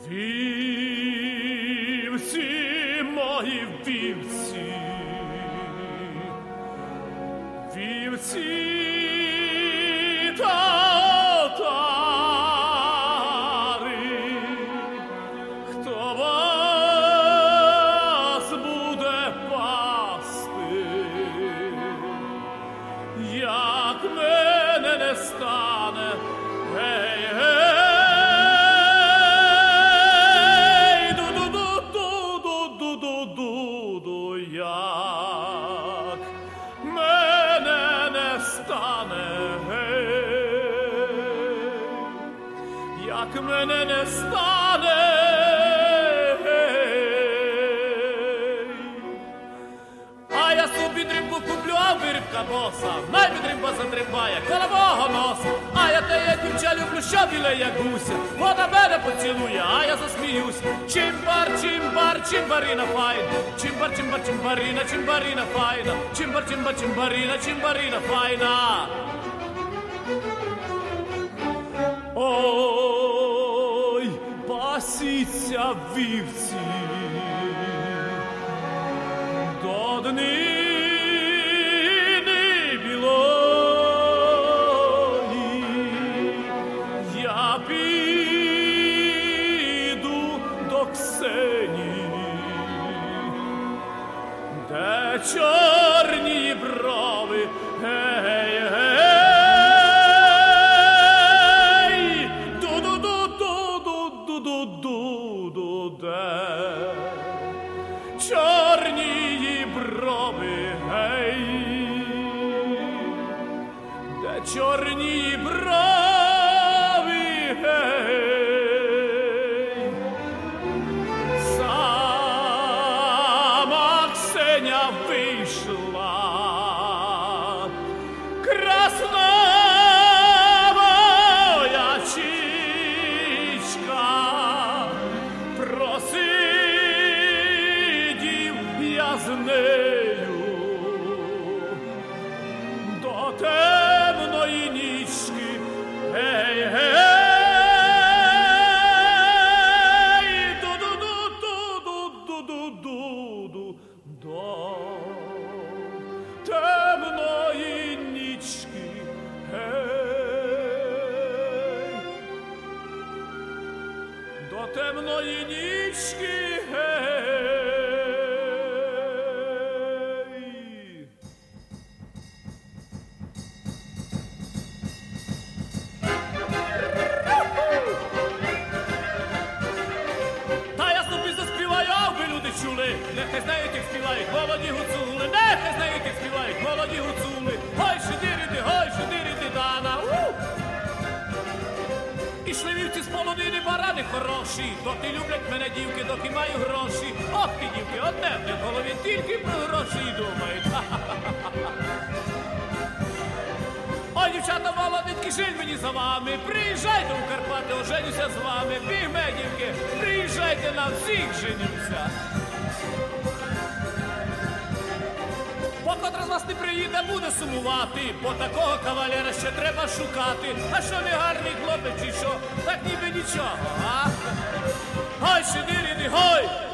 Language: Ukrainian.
Вівці, мої вівці, вівці та отари, хто вас буде пасти, як мене не стане, гей, гей. Як мене не стане, як мене не стане, а я собі дрібку куплю, а вирібка боса, най дрібка задрібає коло мого носа, а я те дівча люблю, що біле як гуся, вона мене поцілує, а я засміюсь. Чимбар, чимбар, чимбарина файна, чимбар, чимбар, чимбарина, чимбарина файна, чимбар, чимбар, чимбарина, чимбарина файна. Ой, пасіться вівці до днини білої, я піду до Ксені, де чорні брови, гей, гей, ду-ду-ду-ду-ду-ду-ду-ду, де чорні брови, гей, де чорні брови, гей, сама Ксеня вийшла, красна моя чічка, просидів я з нею до темної нічки, гей, гей, ду-ду-ду-ду-ду-ду-ду, до темної нічки, гей, до темної нічки, гей. Та я собі заспіваю, а ви люди чули, нехай знають, як співають молоді гуцули, нехай знають, як співають молоді гуцули. Гой, шидириди, дана, Ішли вівці з полонини, барани хороші, доки люблять мене дівки, доки маю гроші. Ох ти, дівки, одне в них в голові, тільки про гроші думають. Ой, дівчата молоденькі, жиль мені за вами, приїжджайте у Карпати, оженюся з вами. Бігме, дівки, приїжджайте, на всіх женюся. Покотра з вас не приїде, буде сумувати, бо такого кавалера ще треба шукати. А що не гарний хлопець чи що, так ніби нічого, а? Гой, шидириди, гой!